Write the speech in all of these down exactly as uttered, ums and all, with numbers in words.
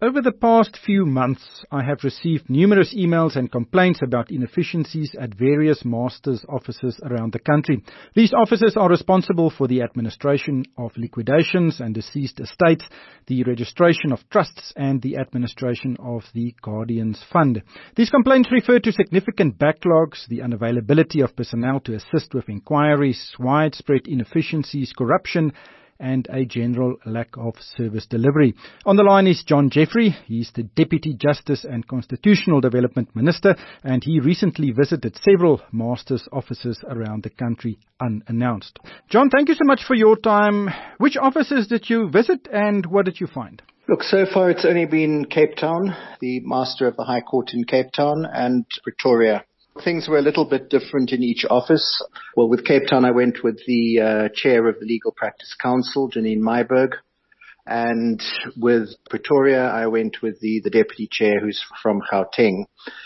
Over the past few months, I have received numerous emails and complaints about inefficiencies at various masters' offices around the country. These offices are responsible for the administration of liquidations and deceased estates, the registration of trusts, and the administration of the Guardians Fund. These complaints refer to significant backlogs, the unavailability of personnel to assist with inquiries, widespread inefficiencies, corruption, and a general lack of service delivery. On the line is John Jeffrey. He's the Deputy Justice and Constitutional Development Minister, and he recently visited several masters' offices around the country unannounced. John, thank you so much for your time. Which offices did you visit and what did you find? Look, so far it's only been Cape Town, the Master of the High Court in Cape Town, and Pretoria. Things were a little bit different in each office. Well, with Cape Town, I went with the uh, chair of the Legal Practice Council, Janine Myburg. And with Pretoria, I went with the, the deputy chair, who's from Gauteng.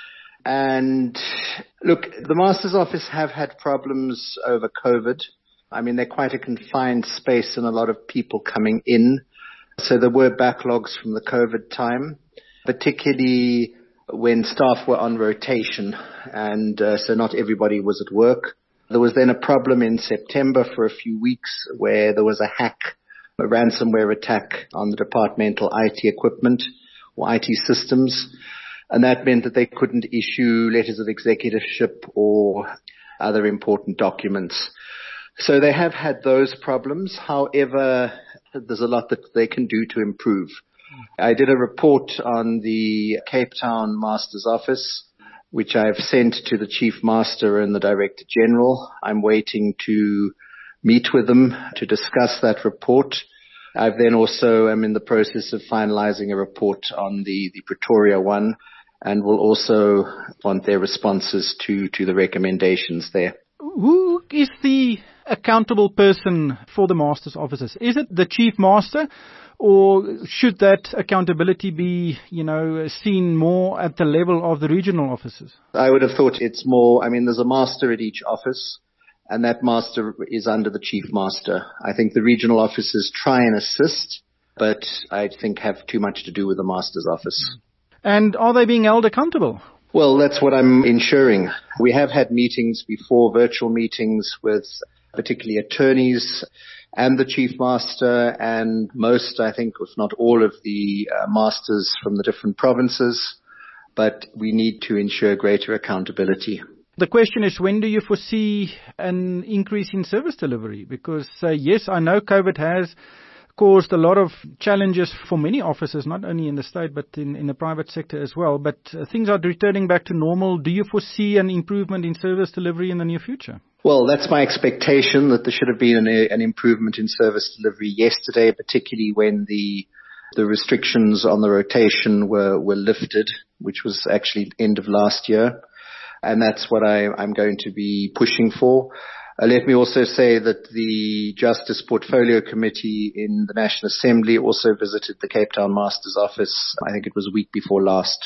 And look, the master's office have had problems over COVID. I mean, they're quite a confined space and a lot of people coming in. So there were backlogs from the COVID time, particularly when staff were on rotation, and uh, so not everybody was at work. There was then a problem in September for a few weeks where there was a hack, a ransomware attack on the departmental I T equipment or I T systems, and that meant that they couldn't issue letters of executiveship or other important documents. So they have had those problems. However, there's a lot that they can do to improve. I did a report on the Cape Town Master's Office, which I've sent to the Chief Master and the Director General. I'm waiting to meet with them to discuss that report. I've then also am in the process of finalizing a report on the, the Pretoria one, and will also want their responses to, to the recommendations there. Who is the accountable person for the Master's offices? Is it the Chief Master? Or should that accountability be, you know, seen more at the level of the regional offices? I would have thought it's more, I mean, there's a master at each office, and that master is under the chief master. I think the regional offices try and assist, but I think have too much to do with the master's office. And are they being held accountable? Well, that's what I'm ensuring. We have had meetings before, virtual meetings with particularly attorneys and the chief master and most, I think, if not all of the uh, masters from the different provinces, but we need to ensure greater accountability. The question is, when do you foresee an increase in service delivery? Because, uh, yes, I know COVID has caused a lot of challenges for many offices, not only in the state, but in, in the private sector as well. But uh, things are returning back to normal. Do you foresee an improvement in service delivery in the near future? Well, that's my expectation, that there should have been an, an improvement in service delivery yesterday, particularly when the the restrictions on the rotation were, were lifted, which was actually end of last year. And that's what I, I'm going to be pushing for. Uh, let me also say that the Justice Portfolio Committee in the National Assembly also visited the Cape Town Master's Office. I think it was a week before last.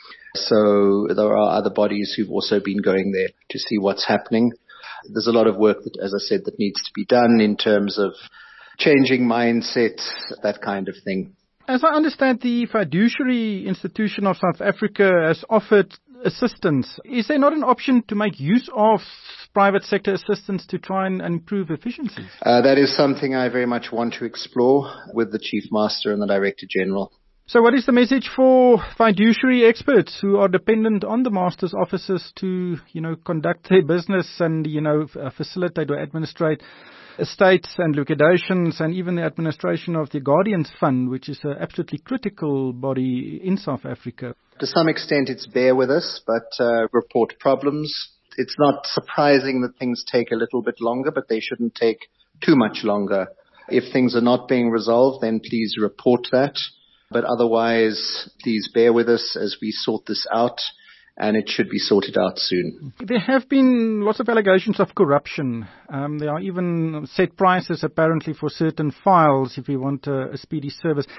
So there are other bodies who've also been going there to see what's happening. There's a lot of work that, as I said, that needs to be done in terms of changing mindsets, that kind of thing. As I understand, the Fiduciary Institution of South Africa has offered assistance. Is there not an option to make use of private sector assistance to try and improve efficiencies? Uh, that is something I very much want to explore with the Chief Master and the Director General. So what is the message for fiduciary experts who are dependent on the master's offices to, you know, conduct their business and, you know, facilitate or administrate estates and liquidations and even the administration of the Guardians Fund, which is an absolutely critical body in South Africa? To some extent, it's bear with us, but uh, report problems. It's not surprising that things take a little bit longer, but they shouldn't take too much longer. If things are not being resolved, then please report that. But otherwise, please bear with us as we sort this out, and it should be sorted out soon. There have been lots of allegations of corruption. Um, there are even set prices apparently for certain files if you want a, a speedy service.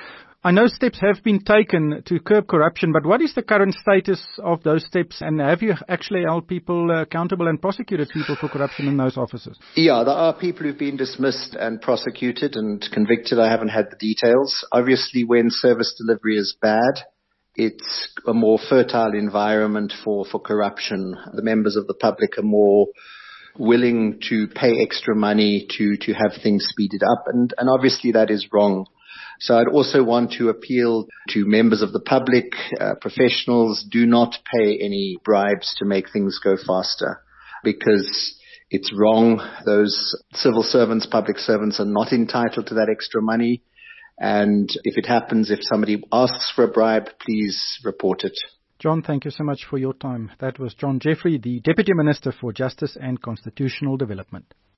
I know steps have been taken to curb corruption, but what is the current status of those steps, and have you actually held people uh, accountable and prosecuted people for corruption in those offices? Yeah, there are people who've been dismissed and prosecuted and convicted. I haven't had the details. Obviously, when service delivery is bad, it's a more fertile environment for, for corruption. The members of the public are more willing to pay extra money to, to have things speeded up, and, and obviously that is wrong. So I'd also want to appeal to members of the public, uh, professionals, do not pay any bribes to make things go faster, because it's wrong. Those civil servants, public servants are not entitled to that extra money. And if it happens, if somebody asks for a bribe, please report it. John, thank you so much for your time. That was John Jeffrey, the Deputy Minister for Justice and Constitutional Development.